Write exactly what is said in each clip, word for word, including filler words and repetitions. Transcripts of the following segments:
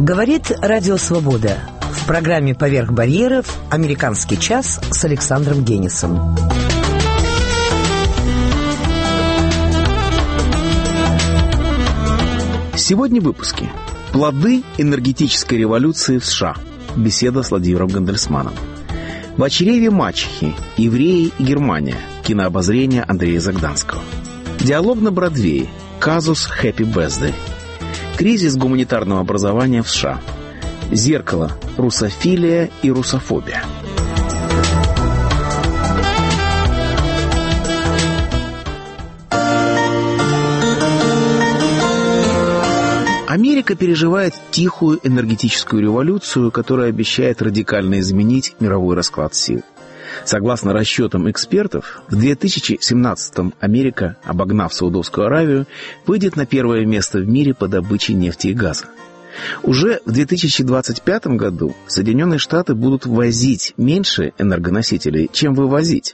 Говорит Радио Свобода. В программе «Поверх барьеров» «Американский час» с Александром Генисом. Сегодня в выпуске. Плоды энергетической революции в США. Беседа с Владимиром Гандельсманом. В очреве мачехи. Евреи и Германия. Кинообозрение Андрея Загданского. Диалог на Бродвее. Казус Happy Birthday. Кризис гуманитарного образования в США. Зеркало. Русофилия и русофобия. Америка переживает тихую энергетическую революцию, которая обещает радикально изменить мировой расклад сил. Согласно расчетам экспертов, в две тысячи семнадцатом Америка, обогнав Саудовскую Аравию, выйдет на первое место в мире по добыче нефти и газа. Уже в две тысячи двадцать пятом году Соединенные Штаты будут ввозить меньше энергоносителей, чем вывозить.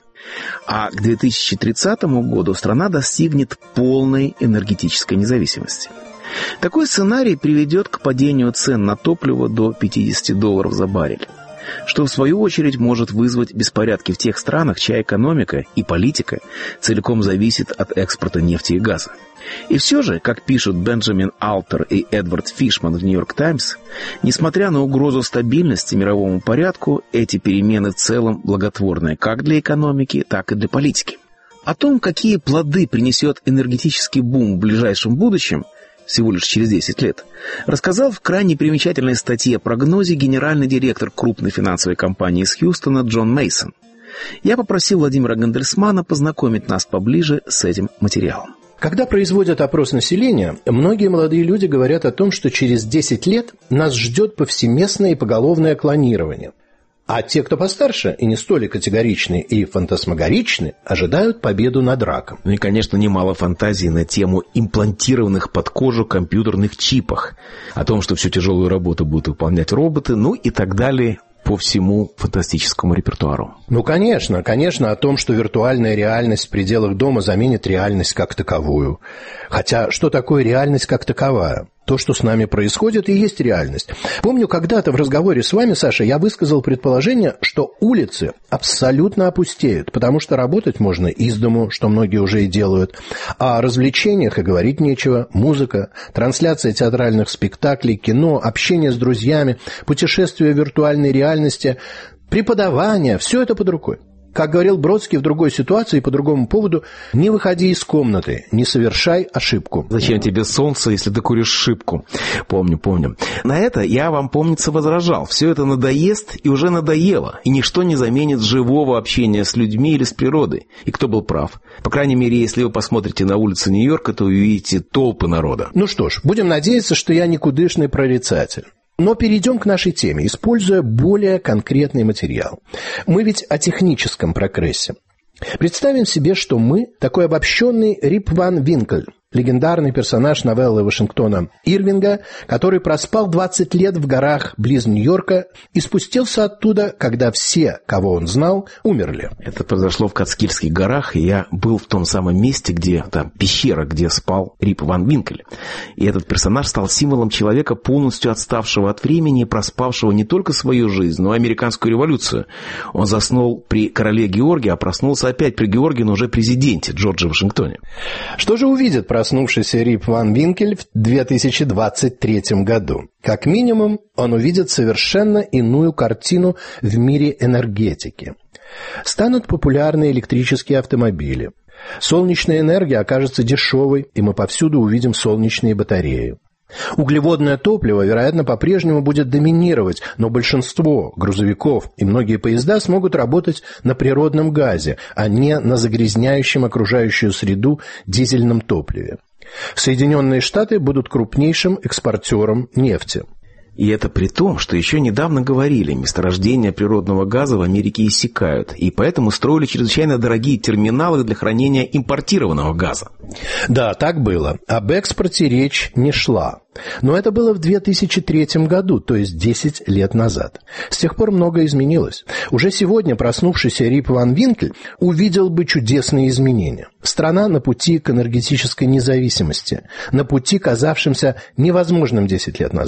А к две тысячи тридцатому году страна достигнет полной энергетической независимости. Такой сценарий приведет к падению цен на топливо до пятидесяти долларов за баррель, что в свою очередь может вызвать беспорядки в тех странах, чья экономика и политика целиком зависит от экспорта нефти и газа. И все же, как пишут Бенджамин Алтер и Эдвард Фишман в «Нью-Йорк Таймс», несмотря на угрозу стабильности мировому порядку, эти перемены в целом благотворны как для экономики, так и для политики. О том, какие плоды принесет энергетический бум в ближайшем будущем, всего лишь через десять лет, рассказал в крайне примечательной статье о прогнозе генеральный директор крупной финансовой компании из Хьюстона Джон Мейсон. Я попросил Владимира Гандельсмана познакомить нас поближе с этим материалом. Когда производят опрос населения, многие молодые люди говорят о том, что через десять лет нас ждет повсеместное и поголовное клонирование. А те, кто постарше и не столь категоричны и фантасмагоричны, ожидают победу над раком. Ну и, конечно, немало фантазий на тему имплантированных под кожу компьютерных чипах, о том, что всю тяжелую работу будут выполнять роботы, ну и так далее по всему фантастическому репертуару. Ну, конечно, конечно, о том, что виртуальная реальность в пределах дома заменит реальность как таковую. Хотя, что такое реальность как таковая? То, что с нами происходит, и есть реальность. Помню, когда-то в разговоре с вами, Саша, я высказал предположение, что улицы абсолютно опустеют, потому что работать можно из дому, что многие уже и делают. А о развлечениях и говорить нечего. Музыка, трансляция театральных спектаклей, кино, общение с друзьями, путешествия в виртуальной реальности, преподавание – все это под рукой. Как говорил Бродский в другой ситуации по другому поводу, не выходи из комнаты, не совершай ошибку. Зачем тебе солнце, если ты куришь шипку? Помню, помню. На это я вам, помнится, возражал. Все это надоест и уже надоело, и ничто не заменит живого общения с людьми или с природой. И кто был прав? По крайней мере, если вы посмотрите на улицы Нью-Йорка, то увидите толпы народа. Ну что ж, будем надеяться, что я никудышный прорицатель. Но перейдем к нашей теме, используя более конкретный материал. Мы ведь о техническом прогрессе. Представим себе, что мы такой обобщенный Рип Ван Винкль, легендарный персонаж новеллы Вашингтона Ирвинга, который проспал двадцать лет в горах близ Нью-Йорка и спустился оттуда, когда все, кого он знал, умерли. Это произошло в Кацкильских горах, и я был в том самом месте, где там пещера, где спал Рип Ван Винкль. И этот персонаж стал символом человека, полностью отставшего от времени и проспавшего не только свою жизнь, но и американскую революцию. Он заснул при короле Георгии, а проснулся опять при Георгии, но уже президенте Джордже Вашингтоне. Что же увидит проснувшийся Рип Ван Винкль в две тысячи двадцать третьем году? Как минимум, он увидит совершенно иную картину в мире энергетики. Станут популярны электрические автомобили. Солнечная энергия окажется дешевой, и мы повсюду увидим солнечные батареи. Углеводное топливо, вероятно, по-прежнему будет доминировать, но большинство грузовиков и многие поезда смогут работать на природном газе, а не на загрязняющем окружающую среду дизельном топливе. Соединенные Штаты будут крупнейшим экспортером нефти. И это при том, что еще недавно говорили, месторождения природного газа в Америке иссякают, и поэтому строили чрезвычайно дорогие терминалы для хранения импортированного газа. Да, так было. Об экспорте речь не шла. Но это было в две тысячи третьем году, то есть десять лет назад. С тех пор многое изменилось. Уже сегодня проснувшийся Рип Ван Винкль увидел бы чудесные изменения. Страна на пути к энергетической независимости, на пути, казавшемся невозможным десять лет назад.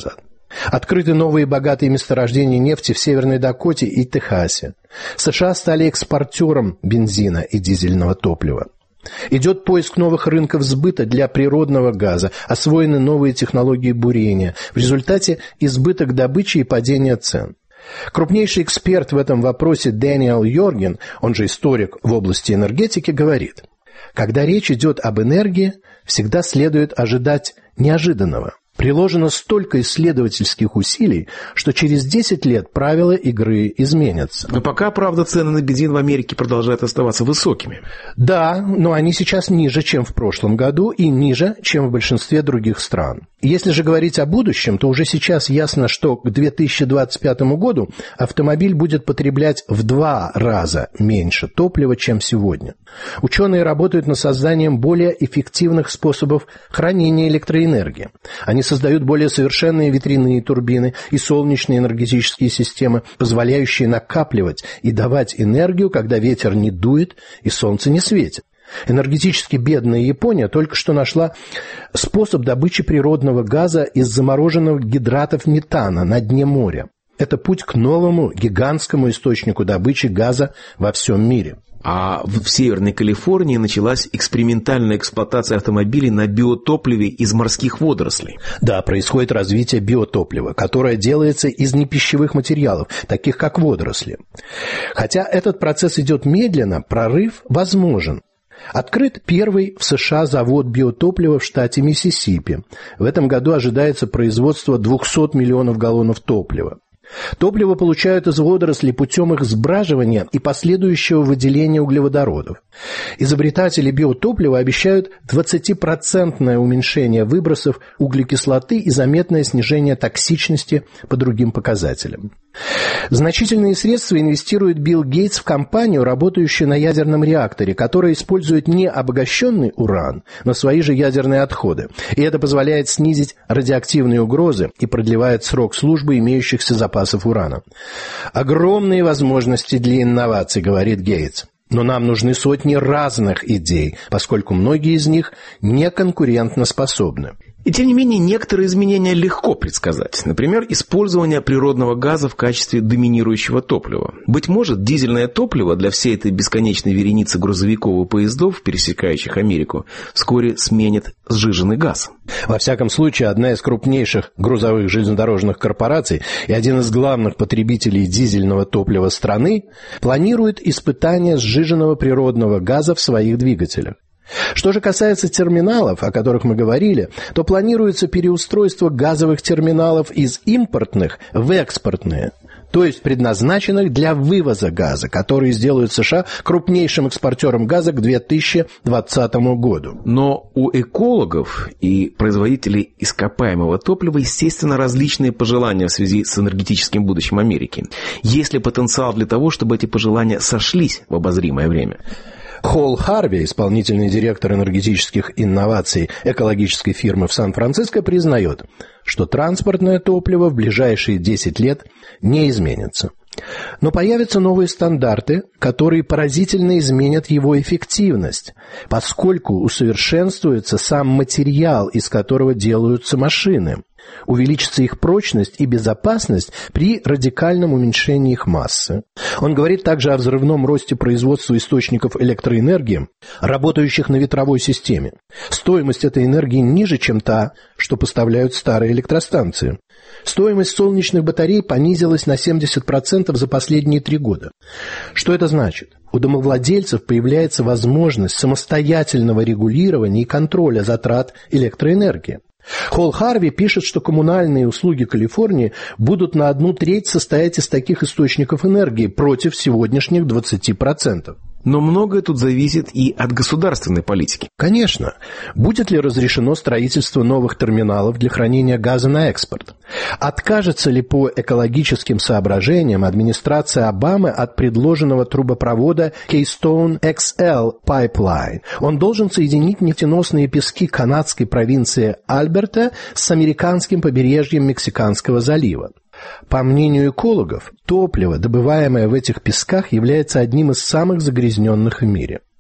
Открыты новые богатые месторождения нефти в Северной Дакоте и Техасе. США стали экспортером бензина и дизельного топлива. Идет поиск новых рынков сбыта для природного газа, освоены новые технологии бурения. В результате избыток добычи и падение цен. Крупнейший эксперт в этом вопросе Дэниел Йорген, он же историк в области энергетики, говорит: когда речь идет об энергии, всегда следует ожидать неожиданного. Приложено столько исследовательских усилий, что через десять лет правила игры изменятся. Но пока, правда, цены на бензин в Америке продолжают оставаться высокими. Да, но они сейчас ниже, чем в прошлом году, и ниже, чем в большинстве других стран. Если же говорить о будущем, то уже сейчас ясно, что к две тысячи двадцать пятому году автомобиль будет потреблять в два раза меньше топлива, чем сегодня. Ученые работают над созданием более эффективных способов хранения электроэнергии. Они создают более совершенные ветряные турбины и солнечные энергетические системы, позволяющие накапливать и давать энергию, когда ветер не дует и солнце не светит. Энергетически бедная Япония только что нашла способ добычи природного газа из замороженных гидратов метана на дне моря. Это путь к новому гигантскому источнику добычи газа во всем мире. А в Северной Калифорнии началась экспериментальная эксплуатация автомобилей на биотопливе из морских водорослей. Да, происходит развитие биотоплива, которое делается из непищевых материалов, таких как водоросли. Хотя этот процесс идет медленно, прорыв возможен. Открыт первый в США завод биотоплива в штате Миссисипи. В этом году ожидается производство двухсот миллионов галлонов топлива. Топливо получают из водорослей путем их сбраживания и последующего выделения углеводородов. Изобретатели биотоплива обещают двадцатипроцентное уменьшение выбросов углекислоты и заметное снижение токсичности по другим показателям. Значительные средства инвестирует Билл Гейтс в компанию, работающую на ядерном реакторе, которая использует не обогащенный уран, но свои же ядерные отходы. И это позволяет снизить радиоактивные угрозы и продлевает срок службы имеющихся запасов урана. Огромные возможности для инноваций, говорит Гейтс. Но нам нужны сотни разных идей, поскольку многие из них не конкурентоспособны. И тем не менее, некоторые изменения легко предсказать. Например, использование природного газа в качестве доминирующего топлива. Быть может, дизельное топливо для всей этой бесконечной вереницы грузовиков и поездов, пересекающих Америку, вскоре сменит сжиженный газ. Во всяком случае, одна из крупнейших грузовых железнодорожных корпораций и один из главных потребителей дизельного топлива страны планирует испытание сжиженного природного газа в своих двигателях. Что же касается терминалов, о которых мы говорили, то планируется переустройство газовых терминалов из импортных в экспортные, то есть предназначенных для вывоза газа, которые сделают США крупнейшим экспортером газа к две тысячи двадцатому году. Но у экологов и производителей ископаемого топлива, естественно, различные пожелания в связи с энергетическим будущим Америки. Есть ли потенциал для того, чтобы эти пожелания сошлись в обозримое время? Холл Харви, исполнительный директор энергетических инноваций экологической фирмы в Сан-Франциско, признает, что транспортное топливо в ближайшие десять лет не изменится. Но появятся новые стандарты, которые поразительно изменят его эффективность, поскольку усовершенствуется сам материал, из которого делаются машины. Увеличится их прочность и безопасность при радикальном уменьшении их массы. Он говорит также о взрывном росте производства источников электроэнергии, работающих на ветровой системе. Стоимость этой энергии ниже, чем та, что поставляют старые электростанции. Стоимость солнечных батарей понизилась на семьдесят процентов за последние три года. Что это значит? У домовладельцев появляется возможность самостоятельного регулирования и контроля затрат электроэнергии. Холл Харви пишет, что коммунальные услуги Калифорнии будут на одну треть состоять из таких источников энергии против сегодняшних двадцати процентов. Но многое тут зависит и от государственной политики. Конечно. Будет ли разрешено строительство новых терминалов для хранения газа на экспорт? Откажется ли по экологическим соображениям администрация Обамы от предложенного трубопровода Keystone икс эл Pipeline? Он должен соединить нефтеносные пески канадской провинции Альберта с американским побережьем Мексиканского залива. По мнению экологов, топливо, добываемое в этих песках, является одним из самых загрязненных в мире.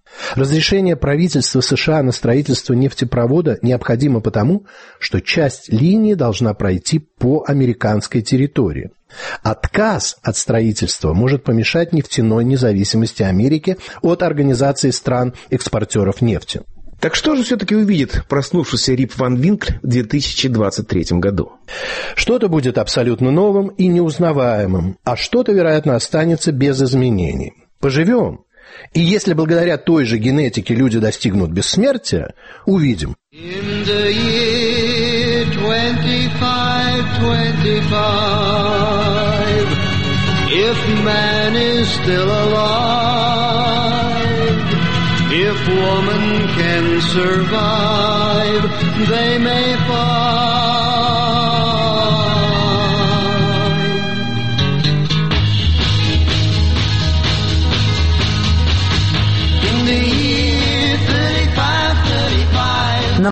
Разрешение правительства США на строительство нефтепровода необходимо потому, что часть линии должна пройти по американской территории. Отказ от строительства может помешать нефтяной независимости Америки от Организации стран-экспортеров нефти. Так что же все-таки увидит проснувшийся Рип Ван Винкль в две тысячи двадцать третьем году? Что-то будет абсолютно новым и неузнаваемым, а что-то, вероятно, останется без изменений. Поживем. И если благодаря той же генетике люди достигнут бессмертия, увидим. In the year twenty-five twenty-five, if man is still alive, if woman can survive, they may find. In the